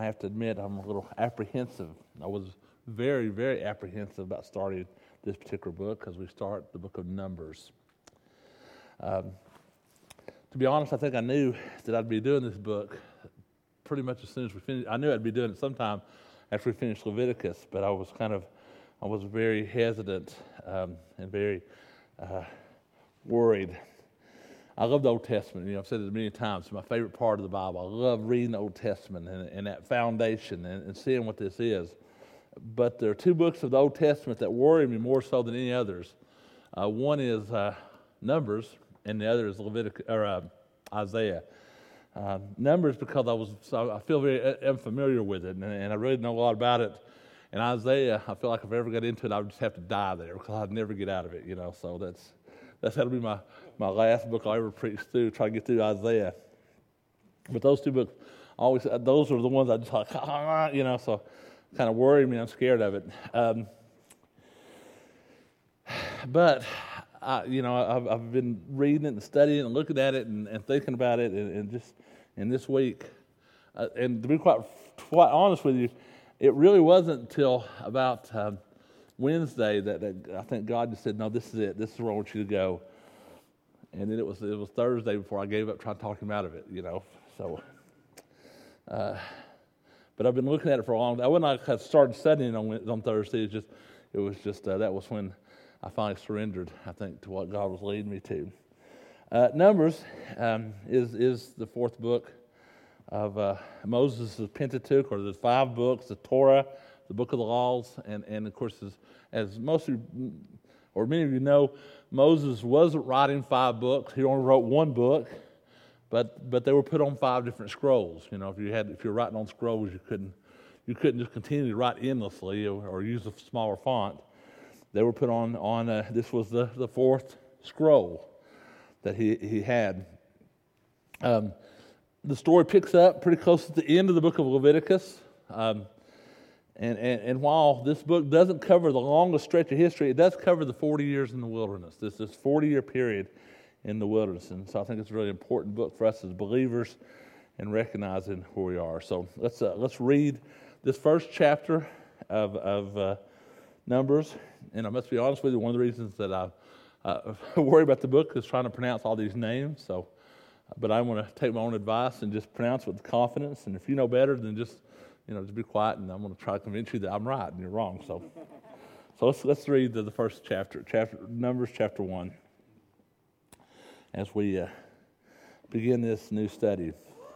I have to admit I'm a little apprehensive. I was very, very apprehensive about starting this particular book because we start the book of Numbers. To be honest, I think I knew that I'd be doing this book pretty much as soon as we finished. I knew I'd be doing it sometime after we finished Leviticus, but I was very hesitant and very worried. I love the Old Testament. I've said it many times. It's my favorite part of the Bible. I love reading the Old Testament and that foundation and seeing what this is. But there are two books of the Old Testament that worry me more so than any others. One is Numbers, and the other is Isaiah. Numbers because I feel very unfamiliar with it, and I really know a lot about it. And Isaiah, I feel like if I ever got into it, I would just have to die there because I'd never get out of it. So that'll be my last book I'll ever preach through. Try to get through Isaiah. But those two books those are the ones I just like, so kind of worry me. I'm scared of it. But I've been reading it and studying and looking at it and thinking about it and just in this week. And to be quite honest with you, it really wasn't until about Wednesday that I think God just said, "No, this is it. This is where I want you to go." And then it was Thursday before I gave up trying to talk him out of it. So. But I've been looking at it for a long time. When I started studying on Thursday, it was just that was when I finally surrendered, I think, to what God was leading me to. Numbers is the fourth book of Moses' Pentateuch, or the 5 books, the Torah, the Book of the Laws, and of course, as most of you, or many of you know, Moses wasn't writing 5 books. He only wrote 1 book, but they were put on 5 different scrolls. If you're writing on scrolls, you couldn't just continue to write endlessly or use a smaller font. They were put on this was the 4th scroll that he had. The story picks up pretty close at the end of the book of Leviticus. And while this book doesn't cover the longest stretch of history, it does cover the 40 years in the wilderness, this 40-year period in the wilderness. And so I think it's a really important book for us as believers and recognizing who we are. So let's read this first chapter of Numbers. And I must be honest with you, one of the reasons that I worry about the book is trying to pronounce all these names. But I want to take my own advice and just pronounce with confidence. And if you know better, then just be quiet, and I'm going to try to convince you that I'm right and you're wrong. So let's read the first chapter, Numbers chapter 1, as we begin this new study.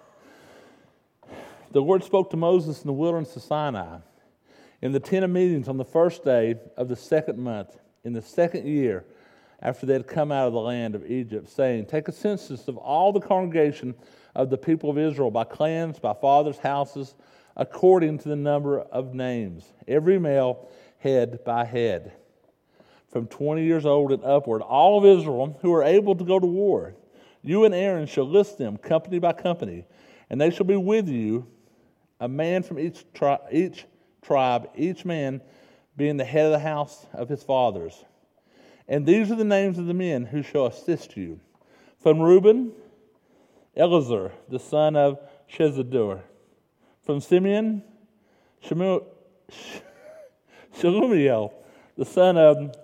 The Lord spoke to Moses in the wilderness of Sinai in the tent of meetings on the first day of the 2nd month, in the 2nd year after they had come out of the land of Egypt, saying, "Take a census of all the congregation of the people of Israel by clans, by fathers' houses, according to the number of names, every male head by head, from 20 years old and upward, all of Israel who are able to go to war. You and Aaron shall list them company by company, and they shall be with you, a man from each tribe, each man being the head of the house of his fathers. And these are the names of the men who shall assist you. From Reuben, Elazar, the son of Shezadur. From Simeon, Shelumiel, the son of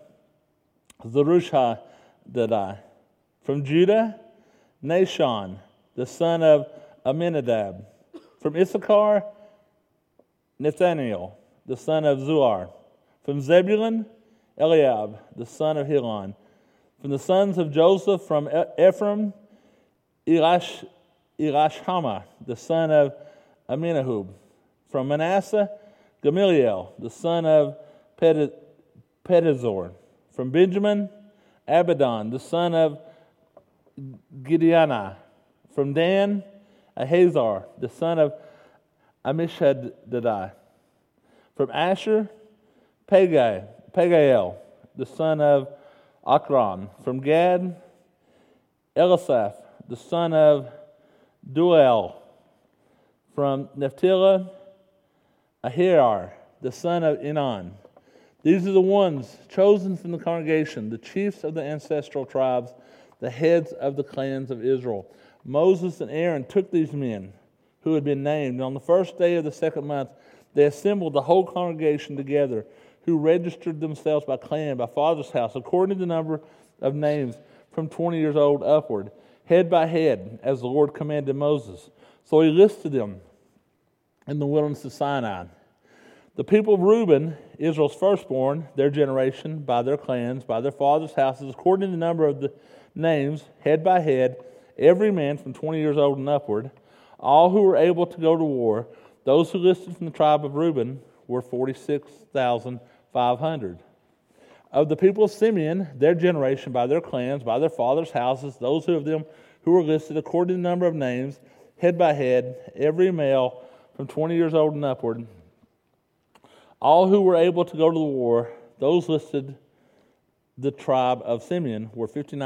Zerushadai. From Judah, Nashon, the son of Aminadab. From Issachar, Nathaniel, the son of Zuar. From Zebulun, Eliab, the son of Helon. From the sons of Joseph, from Ephraim, Elishama, the son of Aminahub. From Manasseh, Gamaliel, the son of Pedazor. From Benjamin, Abidan, the son of Gideoni. From Dan, Ahazar, the son of Ammishaddai. From Asher, Pagael, the son of Akron. From Gad, Elisaph, the son of Duel. From Naphtali, Ahirar, the son of Enan. These are the ones chosen from the congregation, the chiefs of the ancestral tribes, the heads of the clans of Israel. Moses and Aaron took these men who had been named. And on the first day of the second month, they assembled the whole congregation together, who registered themselves by clan, by father's house, according to the number of names from 20 years old upward, head by head, as the Lord commanded Moses. So he listed them in the wilderness of Sinai. The people of Reuben, Israel's firstborn, their generation, by their clans, by their fathers' houses, according to the number of the names, head by head, every man from 20 years old and upward, all who were able to go to war, those who listed from the tribe of Reuben were 46,500. Of the people of Simeon, their generation, by their clans, by their fathers' houses, those of them who were listed according to the number of names, head by head, every male from 20 years old and upward, all who were able to go to the war, those listed the tribe of Simeon were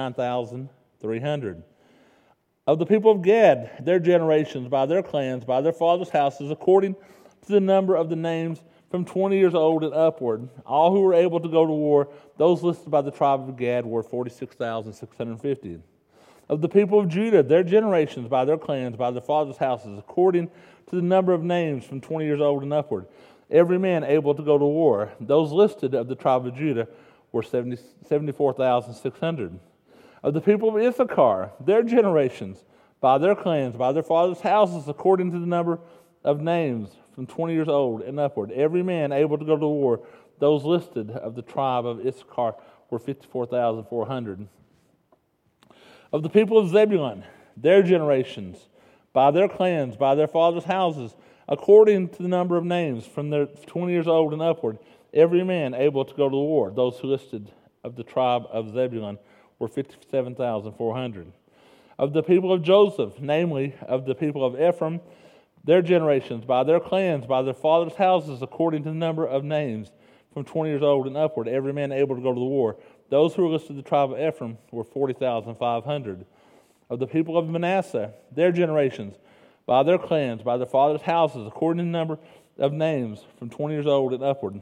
59,300. Of the people of Gad, their generations, by their clans, by their fathers' houses, according to the number of the names from 20 years old and upward, all who were able to go to war, those listed by the tribe of Gad were 46,650. Of the people of Judah, their generations, by their clans, by their fathers' houses, according to the number of names from 20 years old and upward, every man able to go to war, those listed of the tribe of Judah were 74,600. Of the people of Issachar, their generations, by their clans, by their fathers' houses, according to the number of names from 20 years old and upward, every man able to go to war, those listed of the tribe of Issachar were 54,400. Of the people of Zebulun, their generations, by their clans, by their fathers' houses, according to the number of names from their 20 years old and upward, every man able to go to war, those who listed of the tribe of Zebulun were 57,400. Of the people of Joseph, namely of the people of Ephraim, their generations, by their clans, by their fathers' houses, according to the number of names from 20 years old and upward, every man able to go to the war, those who were listed of the tribe of Ephraim were 40,500. Of the people of Manasseh, their generations, by their clans, by their fathers' houses, according to the number of names from 20 years old and upward,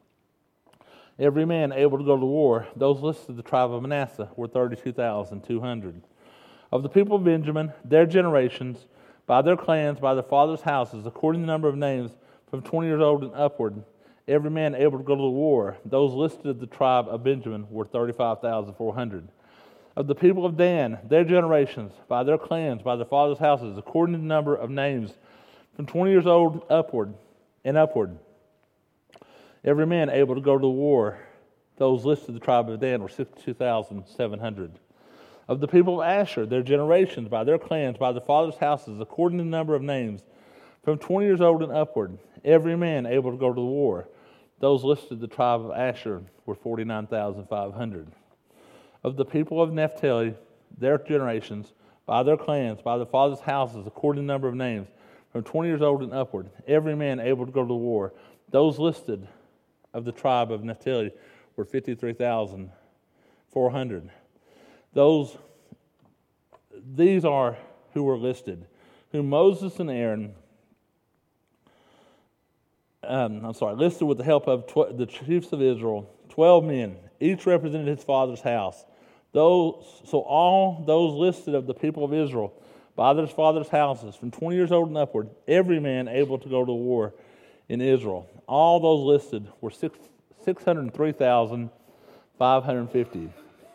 every man able to go to war, those listed of the tribe of Manasseh were 32,200. Of the people of Benjamin, their generations, by their clans, by their fathers' houses, according to the number of names from 20 years old and upward, every man able to go to the war, those listed of the tribe of Benjamin were 35,400. Of the people of Dan, their generations, by their clans, by their fathers' houses, according to the number of names from 20 years old upward, every man able to go to the war, those listed of the tribe of Dan were 62,700. Of the people of Asher, their generations, by their clans, by their fathers' houses, according to the number of names from 20 years old and upward, every man able to go to the war, those listed of the tribe of Asher were 49,500. Of the people of Naphtali, their generations, by their clans, by their fathers' houses, according to the number of names from 20 years old and upward, every man able to go to the war, those listed of the tribe of Naphtali were 53,400. These are who were listed, whom Moses and Aaron, listed with the help of the chiefs of Israel, 12 men, each represented his father's house. All those listed of the people of Israel, by their fathers' houses, from 20 years old and upward, every man able to go to war in Israel. All those listed were 603,550.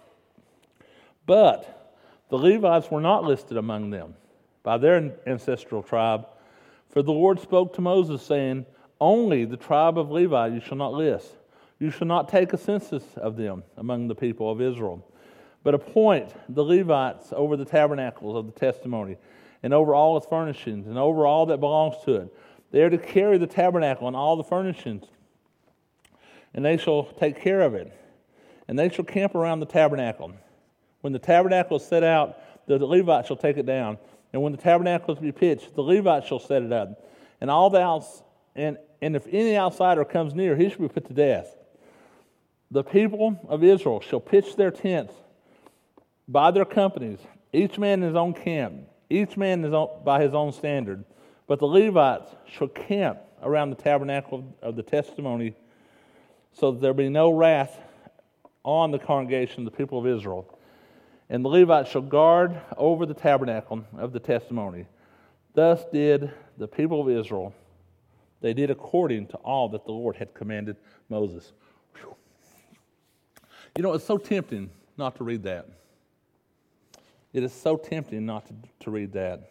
But the Levites were not listed among them by their ancestral tribe, for the Lord spoke to Moses, saying, only the tribe of Levi you shall not list. You shall not take a census of them among the people of Israel, but appoint the Levites over the tabernacles of the testimony, and over all its furnishings, and over all that belongs to it. They are to carry the tabernacle and all the furnishings, and they shall take care of it. And they shall camp around the tabernacle. When the tabernacle is set out, the Levites shall take it down. And when the tabernacle is to be pitched, the Levites shall set it up. And if any outsider comes near, he shall be put to death. The people of Israel shall pitch their tents by their companies, each man in his own camp, each man by his own standard. But the Levites shall camp around the tabernacle of the testimony, so that there be no wrath on the congregation of the people of Israel. And the Levites shall guard over the tabernacle of the testimony. Thus did the people of Israel. They did according to all that the Lord had commanded Moses. Whew. You know, it's so tempting not to read that. It is so tempting not to read that.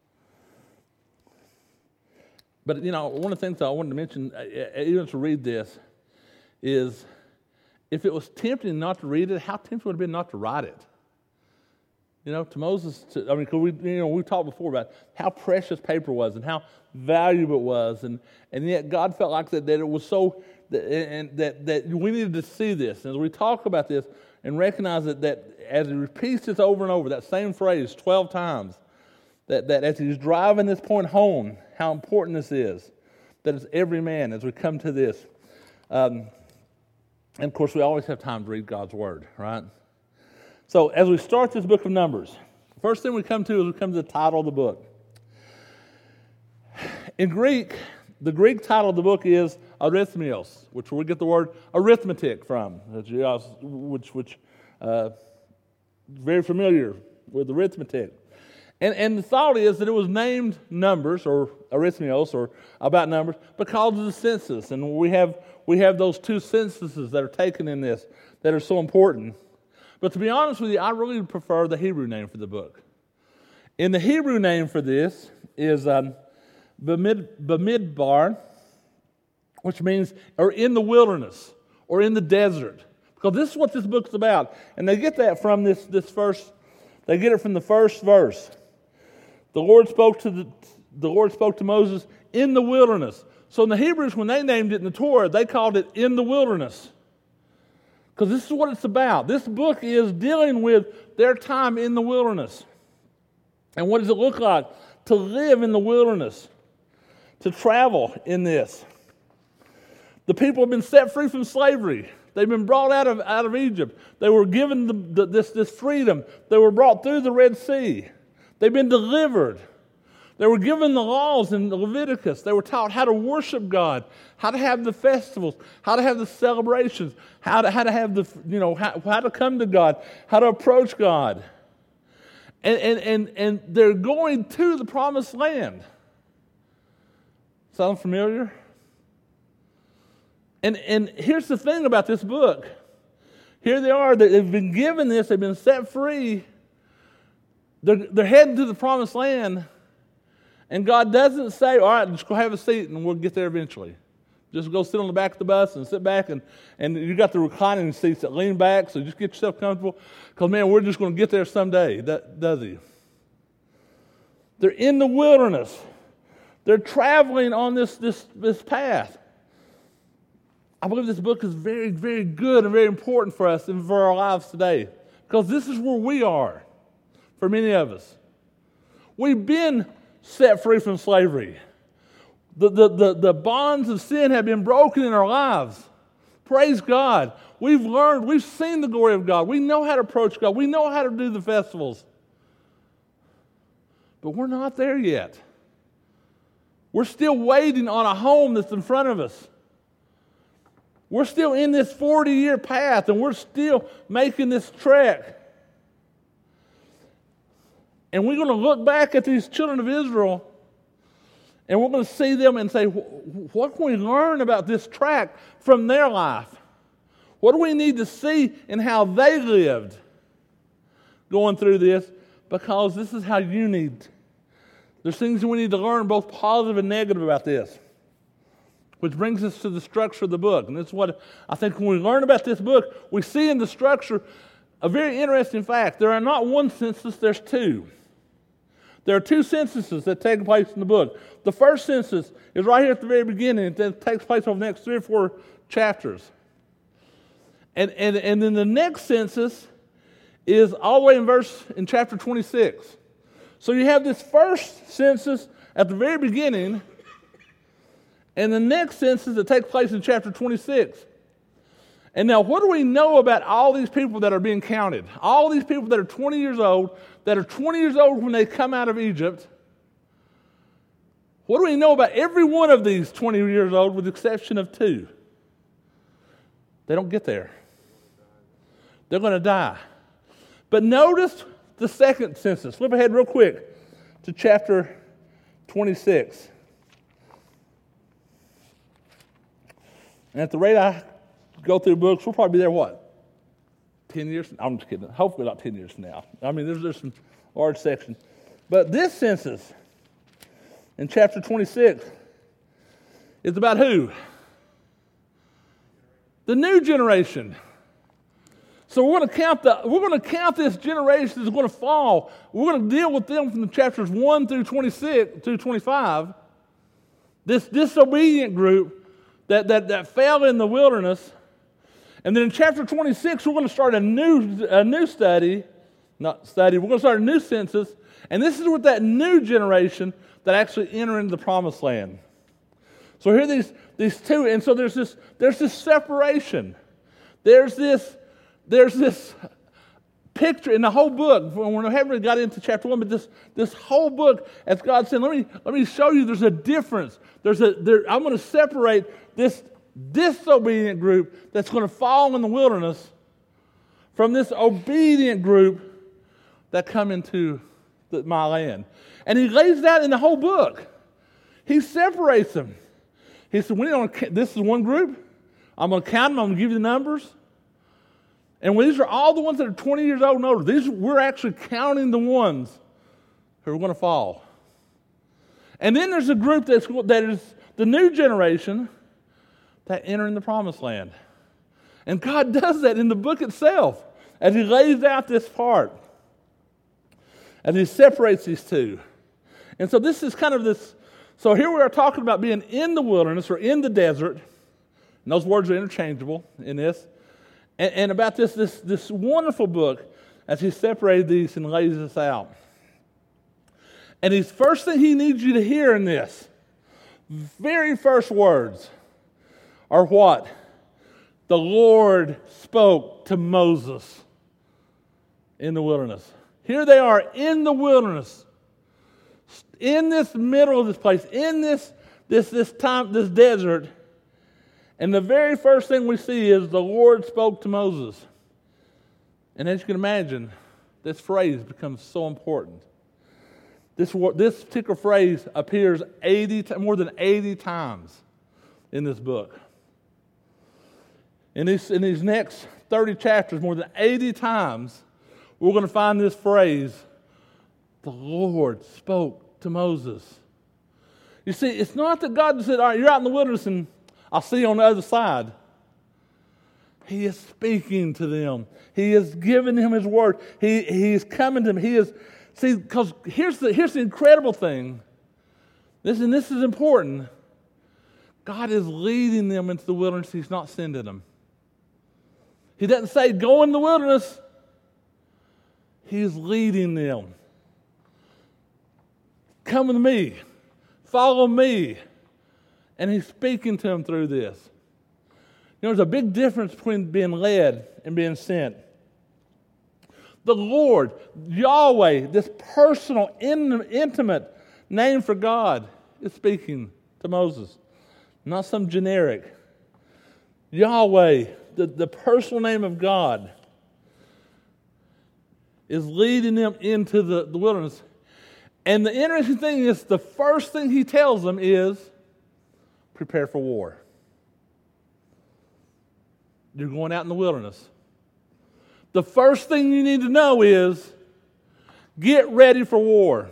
But, you know, one of the things I wanted to mention, even to read this, is if it was tempting not to read it, how tempting would it have been not to write it? You know, to Moses, because we talked before about how precious paper was and how valuable it was, and yet God felt like that it was so, that we needed to see this. And as we talk about this and recognize that as he repeats this over and over, that same phrase 12 times, that as he's driving this point home, how important this is, that it's every man as we come to this. And of course, we always have time to read God's Word, right? So as we start this book of Numbers, the first thing we come to the title of the book. In Greek, the Greek title of the book is Arithmios, which we get the word arithmetic from, which very familiar with arithmetic. And the thought is that it was named Numbers, or Arithmios, or about numbers, because of the census. And we have those two censuses that are taken in this that are so important. But to be honest with you, I really prefer the Hebrew name for the book. And the Hebrew name for this is Bamidbar, which means, or in the wilderness, or in the desert. Because this is what this book's about. And they get that from this first, they get it from the first verse. The Lord spoke to Moses in the wilderness. So in the Hebrews, when they named it in the Torah, they called it in the wilderness. Because this is what it's about. This book is dealing with their time in the wilderness. And what does it look like to live in the wilderness, to travel in this? The people have been set free from slavery. They've been brought out of Egypt. They were given this freedom. They were brought through the Red Sea. They've been delivered. They were given the laws in Leviticus. They were taught how to worship God, how to have the festivals, how to have the celebrations, how to have how to come to God, how to approach God. And they're going to the promised land. Sound familiar? And here's the thing about this book. Here they are, they've been given this, they've been set free. They're heading to the promised land. And God doesn't say, all right, just go have a seat and we'll get there eventually. Just go sit on the back of the bus and sit back, and you got the reclining seats that lean back, so just get yourself comfortable. Because, man, we're just going to get there someday, does he? They're in the wilderness. They're traveling on this path. I believe this book is very, very good and very important for us and for our lives today. Because this is where we are, for many of us. We've been set free from slavery. The bonds of sin have been broken in our lives. Praise God. We've learned, we've seen the glory of God. We know how to approach God. We know how to do the festivals. But we're not there yet. We're still waiting on a home that's in front of us. We're still in this 40-year path, and we're still making this trek. And we're going to look back at these children of Israel, and we're going to see them and say, what can we learn about this track from their life? What do we need to see in how they lived going through this? Because this is how you need. There's things that we need to learn, both positive and negative, about this. Which brings us to the structure of the book. And this is what I think when we learn about this book, we see in the structure a very interesting fact. There are not one census, there's two. There are two censuses that take place in the book. The first census is right here at the very beginning. It takes place over the next 3 or 4 chapters. And then the next census is all the way in chapter 26. So you have this first census at the very beginning, and the next census that takes place in chapter 26. And now, what do we know about all these people that are being counted? All these people that are 20 years old, when they come out of Egypt. What do we know about every one of these 20 years old, with the exception of 2? They don't get there. They're going to die. But notice the second census. Flip ahead real quick to chapter 26. And at the rate I go through books, we'll probably be there, what, 10 years? I'm just kidding. Hopefully not 10 years from now. I mean, there's some large section. But this census in chapter 26 is about who? The new generation. So we're going to count this generation that's going to fall. We're going to deal with them from the chapters 1 through 26 through 25. This disobedient group that fell in the wilderness. And then in chapter 26, we're going to start a new study. Not study, we're going to start a new census. And this is with that new generation that actually enter into the promised land. So here are these two, and so there's this separation. There's this picture in the whole book. We haven't really got into chapter 1, but this whole book, as God said, let me show you there's a difference. I'm going to separate this disobedient group that's going to fall in the wilderness from this obedient group that come into my land. And he lays that in the whole book. He separates them. He said, this is one group. I'm going to count them. I'm going to give you the numbers. And these are all the ones that are 20 years old and older. We're actually counting the ones who are going to fall. And then there's a group that is the new generation that enter in the promised land. And God does that in the book itself as he lays out this part, as he separates these two. And so this is kind of this. So here we are talking about being in the wilderness or in the desert. And those words are interchangeable in this. And about this wonderful book as he separated these and lays this out. And his first thing he needs you to hear in this, very first words, are what? The Lord spoke to Moses in the wilderness. Here they are in the wilderness, in this middle of this place, in this desert. And the very first thing we see is the Lord spoke to Moses. And as you can imagine, this phrase becomes so important. This particular phrase appears more than 80 times in this book. In these next 30 chapters, more than 80 times, we're going to find this phrase, the Lord spoke to Moses. You see, it's not that God said, all right, you're out in the wilderness and I'll see you on the other side. He is speaking to them. He is giving them his word. He is coming to them. Because here's the incredible thing. This is important. God is leading them into the wilderness. He's not sending them. He doesn't say, go in the wilderness. He's leading them. Come with me. Follow me. And he's speaking to them through this. There's a big difference between being led and being sent. The Lord, Yahweh, this personal, intimate name for God, is speaking to Moses. Not some generic. Yahweh, the personal name of God, is leading them into the wilderness. And the interesting thing is, the first thing he tells them is, prepare for war. You're going out in the wilderness. The first thing you need to know is, get ready for war.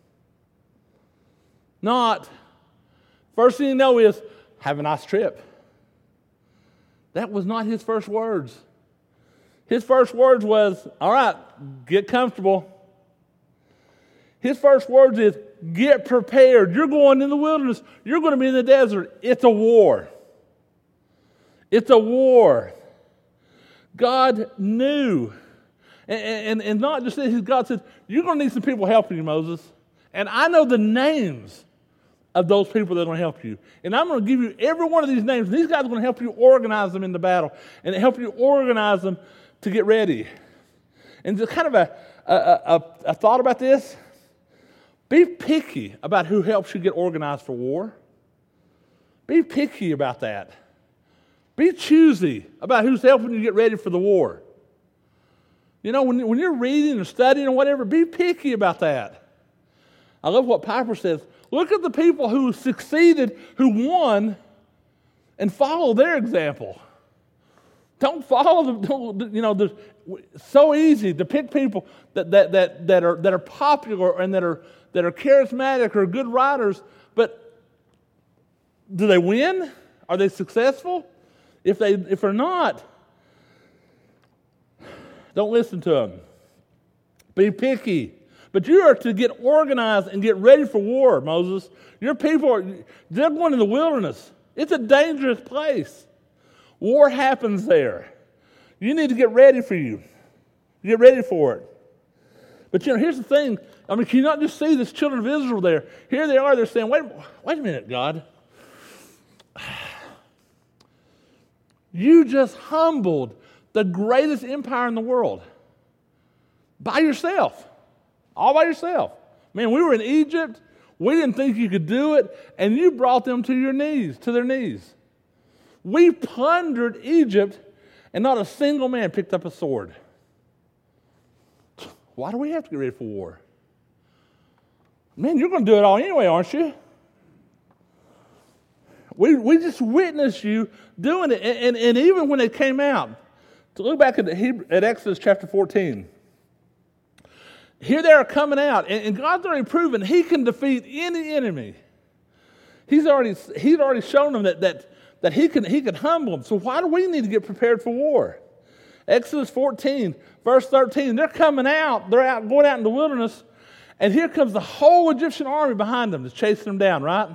First thing you know is, have a nice trip. That was not his first words. His first words was, all right, get comfortable. His first words is, get prepared. You're going in the wilderness. You're going to be in the desert. It's a war. It's a war. God knew. And not just that, God said, you're going to need some people helping you, Moses. And I know the names of those people that are going to help you. And I'm going to give you every one of these names. And these guys are going to help you organize them in the battle and help you organize them to get ready. And just kind of a thought about this. Be picky about who helps you get organized for war. Be picky about that. Be choosy about who's helping you get ready for the war. You know, when you're reading or studying or whatever, be picky about that. I love what Piper says. Look at the people who succeeded, who won, and follow their example. Don't follow them. There's so easy to pick people that are popular and that are charismatic or good writers, but do they win? Are they successful? If they're not, don't listen to them. Be picky. But you are to get organized and get ready for war, Moses. Your people they're going in the wilderness. It's a dangerous place. War happens there. You need to get ready for you. Get ready for it. But here's the thing. Can you not just see this children of Israel there? Here they are, they're saying, wait a minute, God. You just humbled the greatest empire in the world. By yourself. All by yourself. Man, we were in Egypt. We didn't think you could do it. And you brought them to their knees. We plundered Egypt, and not a single man picked up a sword. Why do we have to get ready for war? Man, you're going to do it all anyway, aren't you? We just witnessed you doing it. And even when they came out, to look back at Exodus chapter 14, here they are coming out, and God's already proven He can defeat any enemy. He's already shown them that He can humble them. So why do we need to get prepared for war? Exodus 14, verse 13, they're coming out. They're going out in the wilderness, and here comes the whole Egyptian army behind them, just chasing them down, right?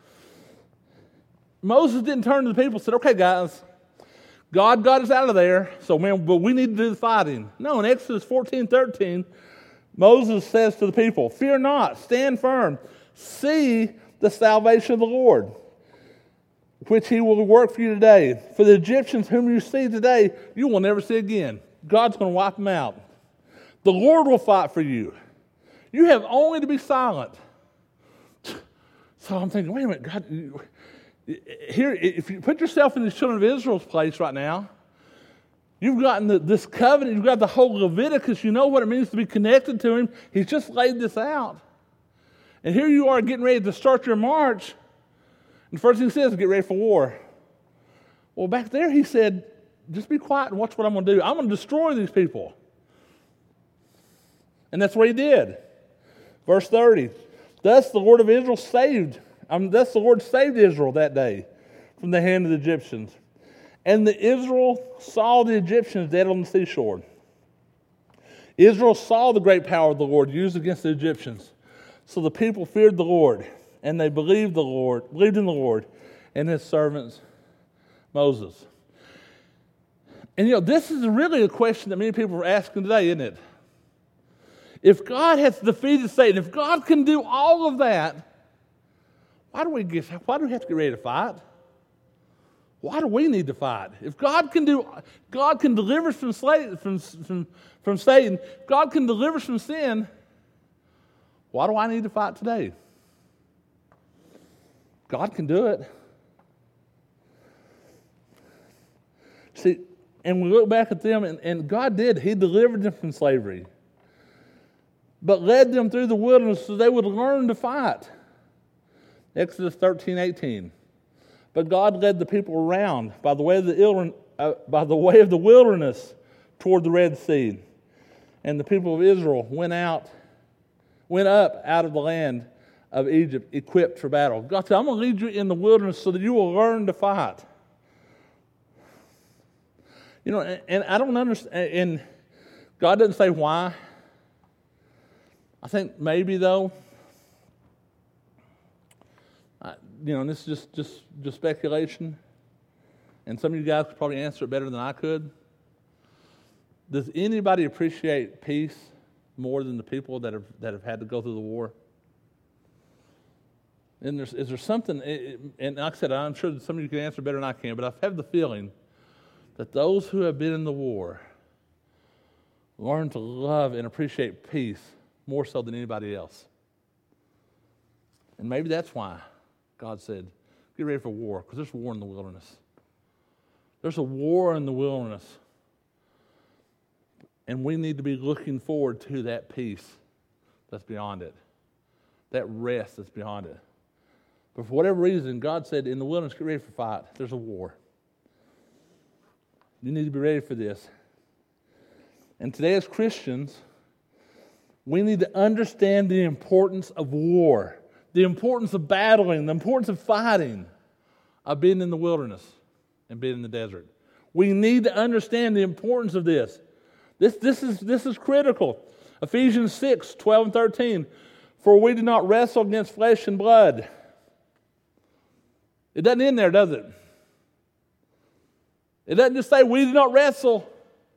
Moses didn't turn to the people and said, okay, guys, God got us out of there, but we need to do the fighting. No, in Exodus 14:13, Moses says to the people, fear not, stand firm, see the salvation of the Lord, which He will work for you today. For the Egyptians whom you see today, you will never see again. God's going to wipe them out. The Lord will fight for you. You have only to be silent. So I'm thinking, wait a minute, God, here, if you put yourself in the children of Israel's place right now, you've gotten this covenant, you've got the whole Leviticus, you know what it means to be connected to Him. He's just laid this out. And here you are getting ready to start your march, and the first thing He says is get ready for war. Well, back there He said, just be quiet and watch what I'm going to do. I'm going to destroy these people. And that's what He did. Verse 30, thus the Lord saved Israel that day from the hand of the Egyptians. And Israel saw the Egyptians dead on the seashore. Israel saw the great power of the Lord used against the Egyptians. So the people feared the Lord, and they believed in the Lord and His servants Moses. And this is really a question that many people are asking today, isn't it? If God has defeated Satan, if God can do all of that, why do we have to get ready to fight? Why do we need to fight? If God can deliver us from Satan, God can deliver us from sin, why do I need to fight today? God can do it. See, and we look back at them, and God did. He delivered them from slavery, but led them through the wilderness so they would learn to fight. Exodus 13:18. But God led the people around by the way of the wilderness toward the Red Sea, and the people of Israel went up out of the land of Egypt, equipped for battle. God said, I'm going to lead you in the wilderness so that you will learn to fight. And I don't understand, and God doesn't say why. I think maybe though, and this is just speculation, and some of you guys could probably answer it better than I could. Does anybody appreciate peace more than the people that have had to go through the war? And is there something? And like I said, I'm sure that some of you can answer better than I can, but I have the feeling that those who have been in the war learn to love and appreciate peace more so than anybody else. And maybe that's why God said, get ready for war, because there's war in the wilderness. There's a war in the wilderness. And we need to be looking forward to that peace that's beyond it, that rest that's beyond it. But for whatever reason, God said, in the wilderness, get ready for fight. There's a war. You need to be ready for this. And today as Christians, we need to understand the importance of war, the importance of battling, the importance of fighting, of being in the wilderness and being in the desert. We need to understand the importance of this. This is critical. Ephesians 6, 12 and 13. For we do not wrestle against flesh and blood. It doesn't end there, does it? It doesn't just say we do not wrestle.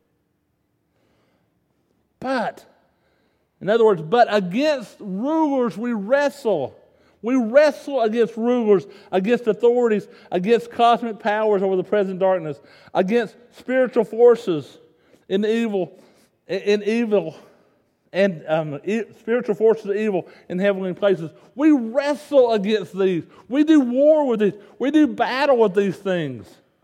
But, in other words, but against rulers we wrestle. We wrestle against rulers, against authorities, against cosmic powers over the present darkness, against spiritual forces in evil, and spiritual forces of evil in heavenly places. We wrestle against these. We do war with these. We do battle with these things.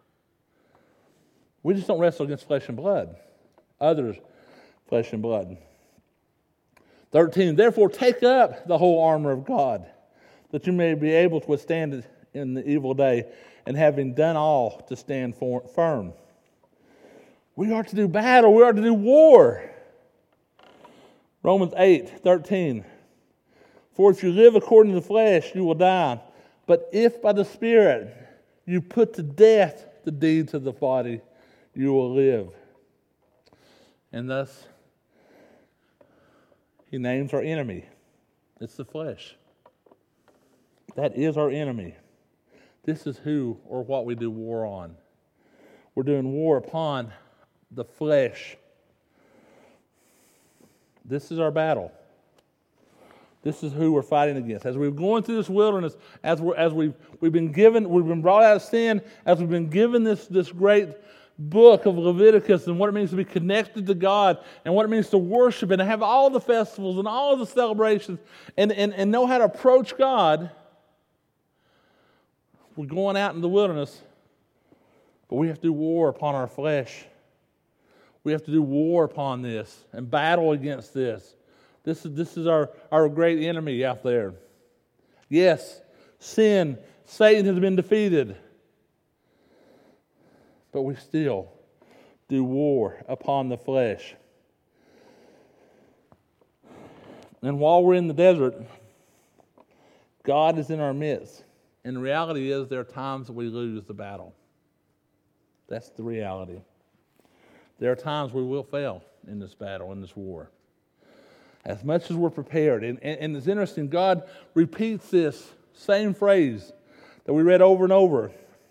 We just don't wrestle against flesh and blood. Others, flesh and blood. 13, therefore take up the whole armor of God, that you may be able to withstand it in the evil day, and having done all, to stand firm. We are to do battle. We are to do war. Romans 8, 13. For if you live according to the flesh, you will die. But if by the Spirit you put to death the deeds of the body, you will live. And thus, he names our enemy. It's the flesh. That is our enemy. This is who or what we do war on. We're doing war upon the flesh. This is our battle. This is who we're fighting against. As we're going through this wilderness, as we've been brought out of sin, as we've been given this great book of Leviticus and what it means to be connected to God and what it means to worship and to have all the festivals and all the celebrations and know how to approach God. We're going out in the wilderness, but we have to do war upon our flesh. We have to do war upon this and battle against this. This is our great enemy out there. Yes, sin, Satan has been defeated. But we still do war upon the flesh. And while we're in the desert, God is in our midst. And the reality is there are times that we lose the battle. That's the reality. There are times we will fail in this battle, in this war. As much as we're prepared. And it's interesting, God repeats this same phrase that we read over and over.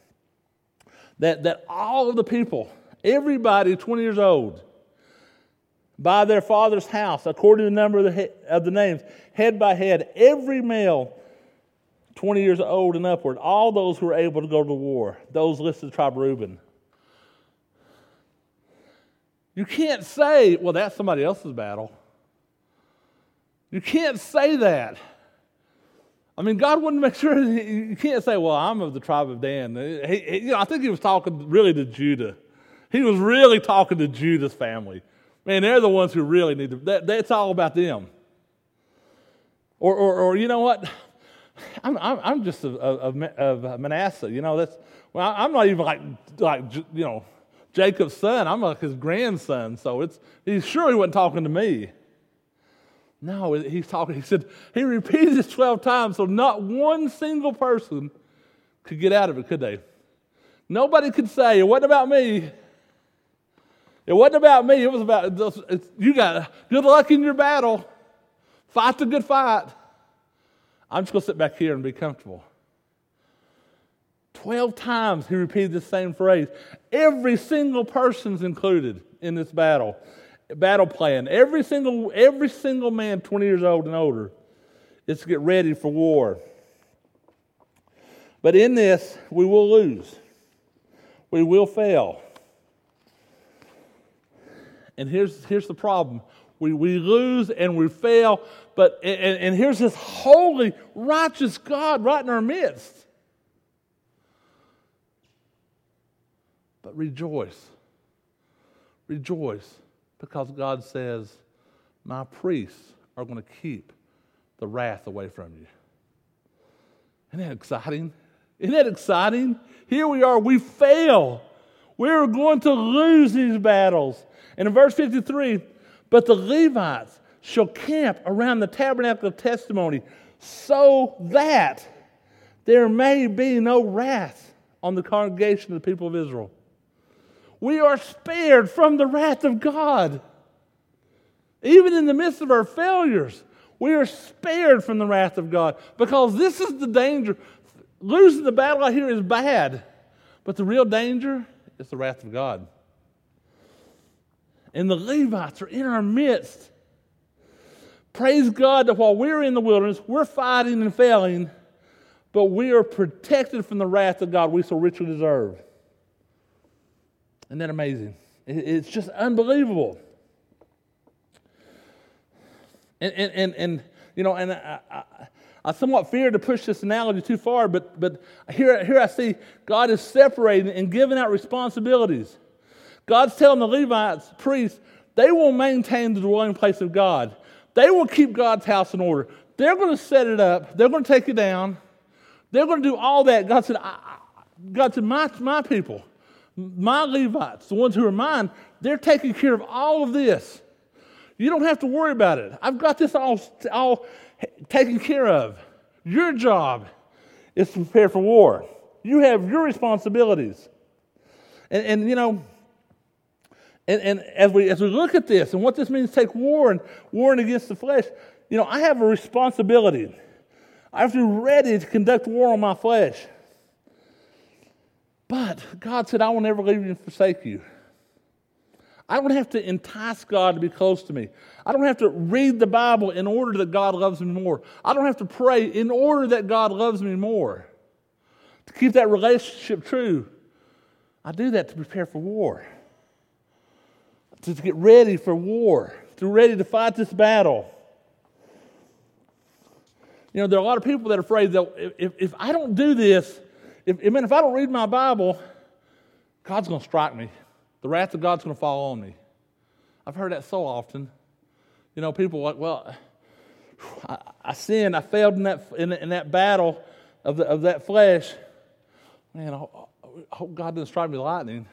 That all of the people, everybody 20 years old, by their father's house, according to the number of the names, head by head, every male 20 years old and upward, all those who were able to go to war, those listed the tribe of Reuben. You can't say, well, that's somebody else's battle. You can't say that. I mean, God wouldn't make sure. You can't say, well, I'm of the tribe of Dan. I think he was talking really to Judah. He was really talking to Judah's family. Man, they're the ones who really need to. That's all about them. Or you know what? I'm just of Manasseh. You know, I'm not even like Jacob's son. I'm like his grandson. So he's sure he wasn't talking to me. No, he's talking. He said he repeated this 12 times, so not one single person could get out of it, could they? Nobody could say it wasn't about me. It wasn't about me. It was about you. Got good luck in your battle. Fight the good fight. I'm just going to sit back here and be comfortable. 12 times he repeated the same phrase. Every single person's included in this battle plan. Every single man 20 years old and older is to get ready for war. But in this, we will lose. We will fail. And here's the problem. We lose and we fail, but and here's this holy, righteous God right in our midst. But rejoice. Rejoice. Because God says, my priests are going to keep the wrath away from you. Isn't that exciting? Isn't that exciting? Here we are, we fail. We're going to lose these battles. And in verse 53, but the Levites shall camp around the tabernacle of testimony so that there may be no wrath on the congregation of the people of Israel. We are spared from the wrath of God. Even in the midst of our failures, we are spared from the wrath of God, because this is the danger. Losing the battle out here is bad, but the real danger is the wrath of God. And the Levites are in our midst. Praise God that while we're in the wilderness, we're fighting and failing, but we are protected from the wrath of God we so richly deserve. Isn't that amazing? It's just unbelievable. And I somewhat fear to push this analogy too far, but here I see God is separating and giving out responsibilities. God's telling the Levites, priests, they will maintain the dwelling place of God. They will keep God's house in order. They're going to set it up. They're going to take it down. They're going to do all that. God said, my people, my Levites, the ones who are mine, they're taking care of all of this. You don't have to worry about it. I've got this all taken care of. Your job is to prepare for war. You have your responsibilities. And as we look at this and what this means to take warring against the flesh, I have a responsibility. I have to be ready to conduct war on my flesh. But God said, I will never leave you and forsake you. I don't have to entice God to be close to me. I don't have to read the Bible in order that God loves me more. I don't have to pray in order that God loves me more. To keep that relationship true, I do that to prepare for war. To get ready for war. To ready to fight this battle. There are a lot of people that are afraid that if I don't do this, if I don't read my Bible, God's going to strike me. The wrath of God's going to fall on me. I've heard that so often. People are like, well, I sinned. I failed in that battle of that flesh. Man, I hope God doesn't strike me with lightning.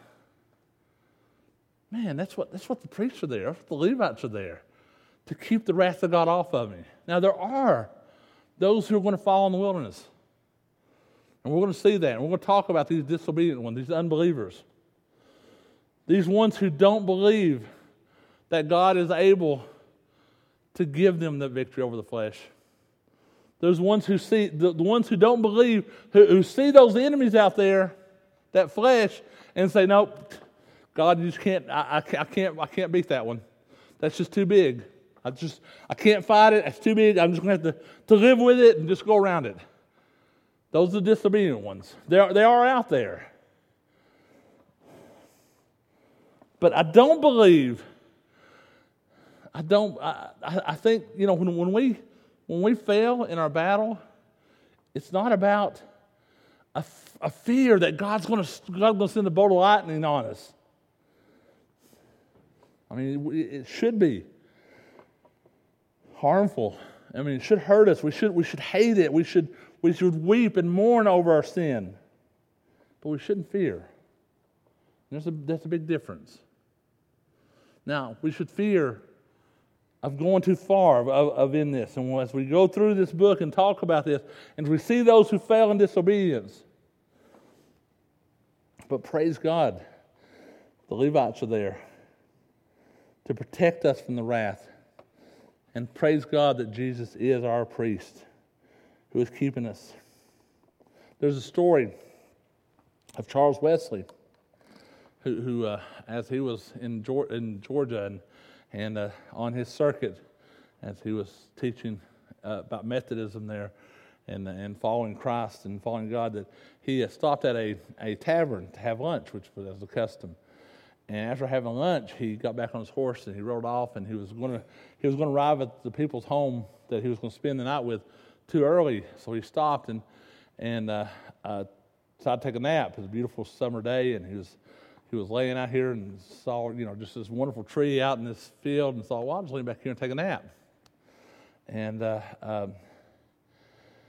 Man, that's what the priests are there. That's what the Levites are there, to keep the wrath of God off of me. Now, there are those who are going to fall in the wilderness. And we're going to see that. And we're going to talk about these disobedient ones, these unbelievers. These ones who don't believe that God is able to give them the victory over the flesh. Those ones who see, the ones who don't believe, who see those enemies out there, that flesh, and say, nope, God, you just can't, I can't beat that one. That's just too big. I can't fight it. It's too big. I'm just going to have to live with it and just go around it. Those are the disobedient ones. They are out there. But I don't believe. I think when we fail in our battle, it's not about a fear that God's going to send a bolt of lightning on us. I mean, it should be harmful. I mean, it should hurt us. We should hate it. We should weep and mourn over our sin. But we shouldn't fear. That's a big difference. Now, we should fear of going too far of in this. And as we go through this book and talk about this, and we see those who fail in disobedience. But praise God, the Levites are there to protect us from the wrath. And praise God that Jesus is our priest who is keeping us. There's a story of Charles Wesley, who as he was in Georgia and on his circuit, as he was teaching about Methodism there and following Christ and following God, that he stopped at a tavern to have lunch, which was the custom. And after having lunch, he got back on his horse and he rode off, and he was going to arrive at the people's home that he was going to spend the night with too early. So he stopped and decided to take a nap. It was a beautiful summer day, and he was laying out here and saw just this wonderful tree out in this field, and thought, well, I'll just lay back here and take a nap. And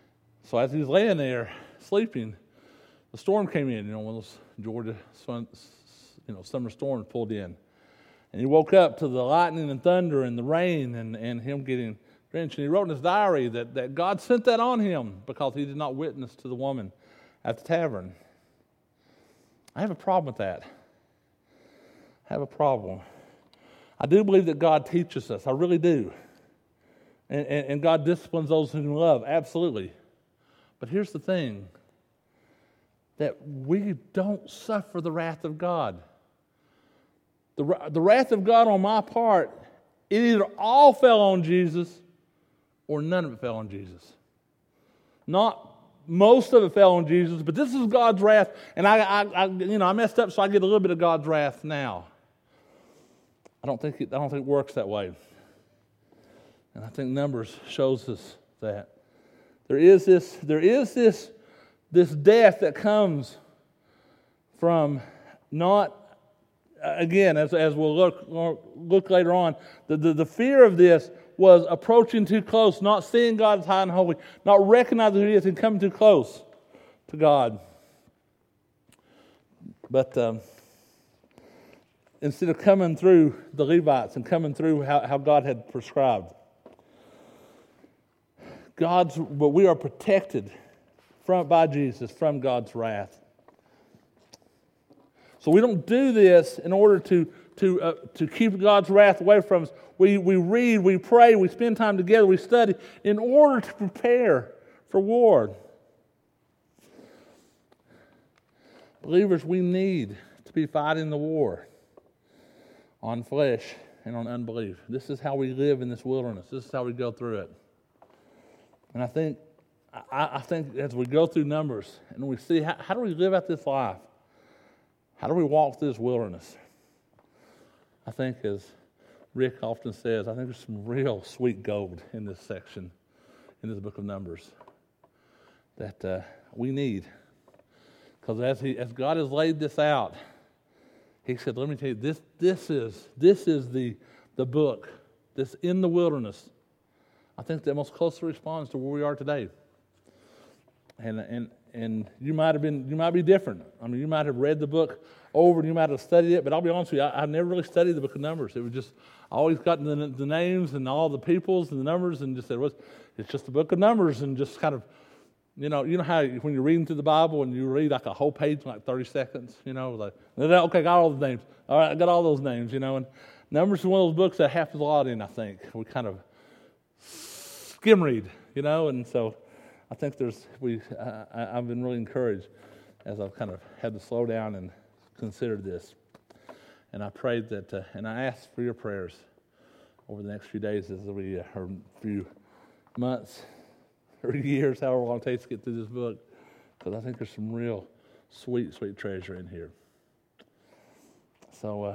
So as he's laying there sleeping, the storm came in. One of those Georgia summer storms pulled in. And he woke up to the lightning and thunder and the rain and him getting drenched. And he wrote in his diary that God sent that on him because he did not witness to the woman at the tavern. I have a problem with that. I have a problem. I do believe that God teaches us. I really do. And God disciplines those whom love. Absolutely. But here's the thing. That we don't suffer the wrath of God. The wrath of God on my part, it either all fell on Jesus or none of it fell on Jesus. Not most of it fell on Jesus, but this is God's wrath, and I messed up, so I get a little bit of God's wrath now. I don't think it works that way. And I think Numbers shows us that. There is this death that comes from not, again, as we'll look later on, the fear of this was approaching too close, not seeing God as high and holy, not recognizing who He is and coming too close to God. But instead of coming through the Levites and coming through how God had prescribed, but we are protected by Jesus from God's wrath. So we don't do this in order to keep God's wrath away from us. We read, we pray, we spend time together, we study in order to prepare for war. Believers, we need to be fighting the war on flesh and on unbelief. This is how we live in this wilderness. This is how we go through it. And I think as we go through Numbers and we see how do we live out this life? How do we walk through this wilderness? I think, as Rick often says, I think there's some real sweet gold in this section, in this book of Numbers, that we need. Because as God has laid this out, He said, let me tell you, this is the book that's in the wilderness. I think that most closely responds to where we are today. And you might be different. I mean, you might have read the book over and you might have studied it, but I'll be honest with you, I never really studied the book of Numbers. It was just, I always got the names and all the peoples and the numbers and just said, well, it's just the book of Numbers, and just kind of, you know how when you're reading through the Bible and you read like a whole page in like 30 seconds, like, okay, got all the names. All right, I got all those names, and Numbers is one of those books that half the lot in, I think. We kind of skim read, and so I think I've been really encouraged as I've kind of had to slow down and consider this. And I prayed that, and I asked for your prayers over the next few days or few months or years, however long it takes to get through this book, because I think there's some real sweet, sweet treasure in here. So,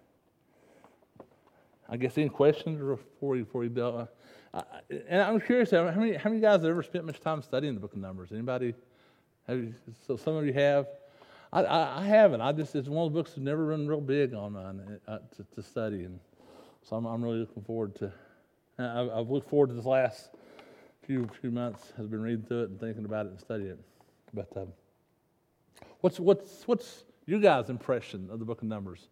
I guess any questions before you go? And I'm curious, how many guys have ever spent much time studying the book of Numbers? Anybody? So some of you have. I haven't. It's one of the books that's never been real big on mine to study, and so I'm really looking forward to. I've looked forward to this last few months. Has been reading through it and thinking about it and studying it. But what's you guys' impression of the book of Numbers?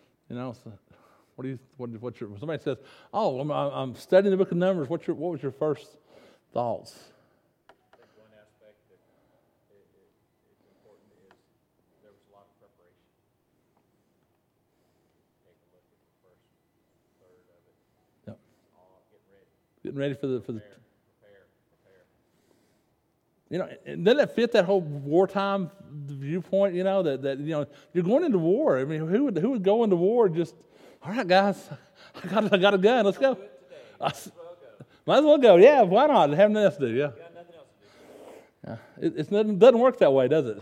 What's your? Somebody says, "Oh, I'm studying the book of Numbers." What was your first thoughts? I think one aspect that is important is there was a lot of preparation. Take a look at the first third of it. Yep. All getting ready. Getting ready for the. Prepare. And doesn't that fit that whole wartime viewpoint? That you're going into war. I mean, who would go into war just? All right, guys, I got a gun. Let's go. Might as well go. Yeah, why not? Have nothing else to do. Yeah. Got nothing else to do. Yeah. It doesn't work that way, does it?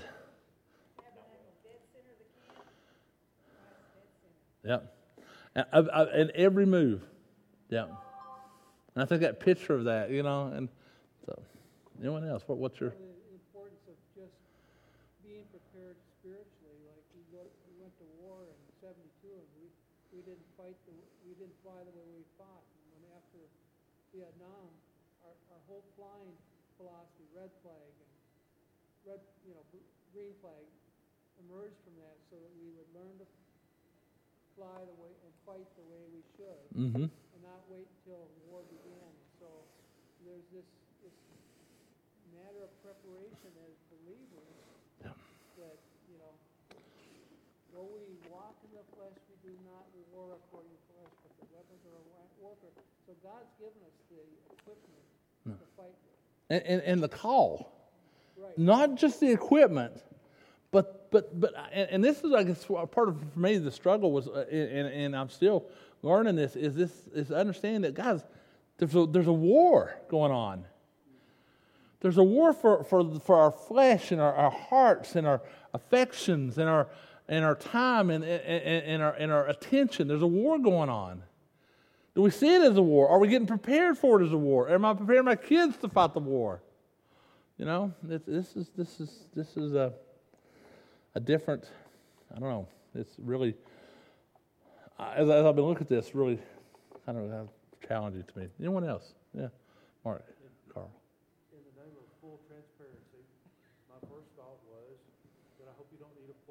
Yeah. And every move. Yeah. And I think that picture of that, and so anyone else? What's your? The importance of just being prepared spiritually. Like we went to war in '72, and we didn't fly the way we fought. And when after Vietnam, our whole flying philosophy, red flag, and green flag emerged from that so that we would learn to fly the way and fight the way we should, Mm-hmm. and not wait until war began. So there's this matter of preparation as believers Yeah. that, though we walk in the flesh, we do not war according to the flesh, but the weapons of our warfare. So God's given us the equipment to fight with. And the call, Right. not just the equipment, but this is, I guess, part of, for me, the struggle was, and I'm still learning this, is understanding that, guys, there's a war going on. There's a war for our flesh and our hearts and our affections and our time and our attention. There's a war going on. Do we see it as a war? Are we getting prepared for it as a war? Am I preparing my kids to fight the war? This is a different. I don't know. It's really, as I've been looking at this, really kind of challenging to me. Anyone else? Yeah, Mark, Carl. In the name of full transparency, my first thought was that I hope you don't need a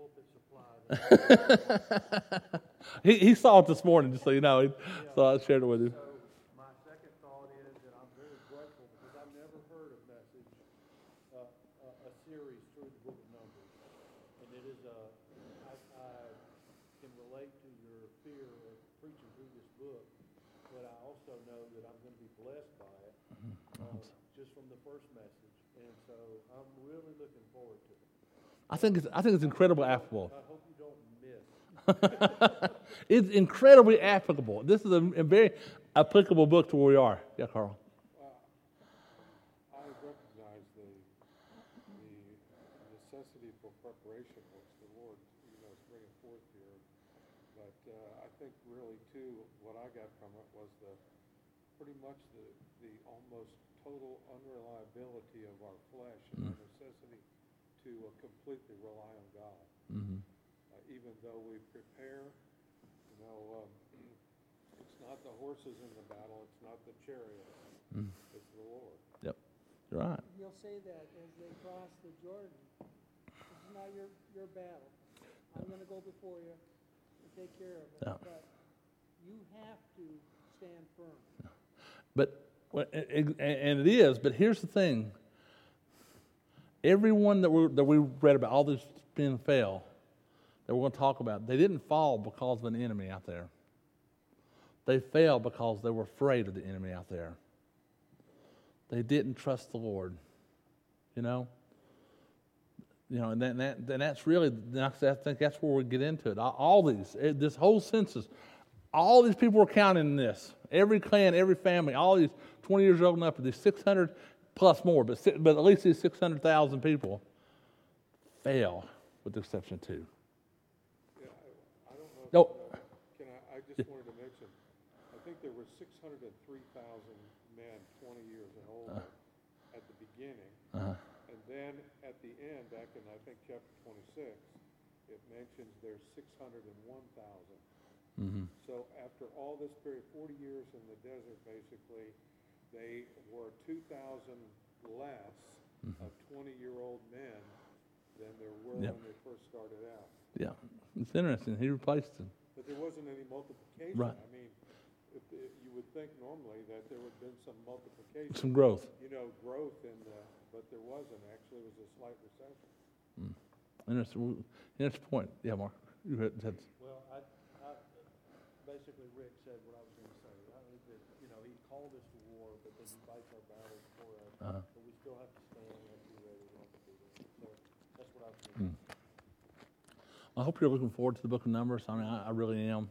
pulpit supply. He saw it this morning, just so you know. So I shared it with you. So my second thought is that I'm very grateful because I've never heard a message, a series through the book of Numbers. And it is I can relate to your fear of preaching through this book, but I also know that I'm going to be blessed by it just from the first message. And so I'm really looking forward to it. I think it's incredibly applicable. I hope you don't miss. It's incredibly applicable. This is a very applicable book to where we are. Yeah, Carl. I recognize the necessity for preparation, which the Lord, is bringing forth here. But I think really too, what I got from it was pretty much the almost total unreliability of our flesh and the necessity to completely rely on God. Mm-hmm. Even though we prepare, it's not the horses in the battle, it's not the chariot, it's the Lord. Yep, you're right. He'll say that as they cross the Jordan. This is not your battle. I'm going to go before you and take care of it. Yeah. But you have to stand firm. But and it is. But here's the thing: everyone that we read about, all these men fell, that we're going to talk about, they didn't fall because of an enemy out there. They fell because they were afraid of the enemy out there. They didn't trust the Lord. And that's really, I think that's where we get into it. All this whole census, all these people were counting in this. Every clan, every family, all these 20 years old and up, these 600 plus more, but at least these 600,000 people fail, with the exception of two. Yeah, I don't know. No. I just wanted to mention, I think there were 603,000 men 20 years and older at the beginning. And then at the end, back in, I think, chapter 26, it mentions there's 601,000. Mm-hmm. So after all this period, 40 years in the desert, basically, they were 2,000 less of 20-year-old men than there were when they first started out. Yeah, it's interesting. He replaced them. But there wasn't any multiplication. Right. I mean, you would think normally that there would have been some multiplication. Some growth. Growth but there wasn't. Actually, it was a slight recession. Interesting point. Yeah, Mark. You had. Well, I basically Rick said what I was going to say. I think that he called us to war, but then he fights our battles for us. But we still have to stand and be ready when to do that. So that's what I was going to say. I hope you're looking forward to the Book of Numbers. I mean, I really am.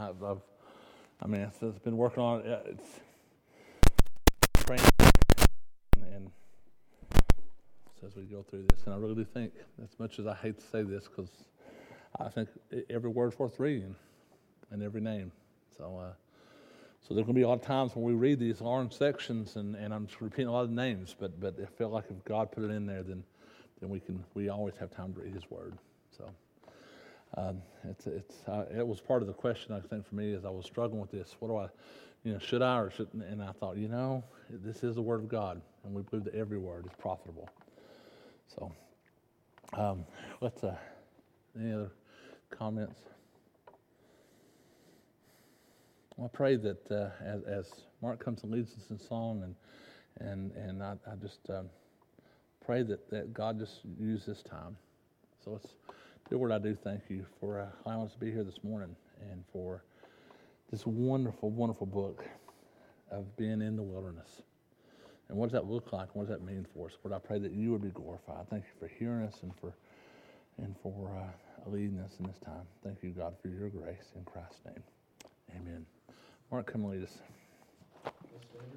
It's been working on it. It's praying and as we go through this, and I really do think, as much as I hate to say this, because I think every word's worth reading, and every name. So there's going to be a lot of times when we read these orange sections, and I'm just repeating a lot of names, but I feel like if God put it in there, then we always have time to read His Word. So It was part of the question, I think, for me as I was struggling with this. What do I, should I or shouldn't? And I thought, this is the Word of God, and we believe that every word is profitable. So, any other comments? Well, I pray that as Mark comes and leads us in song, and I just pray that God just use this time. So let's, dear Lord, I do thank you for allowing us to be here this morning and for this wonderful, wonderful book of being in the wilderness. And what does that look like? What does that mean for us? Lord, I pray that you would be glorified. Thank you for hearing us and for leading us in this time. Thank you, God, for your grace in Christ's name. Amen. Mark, come lead us.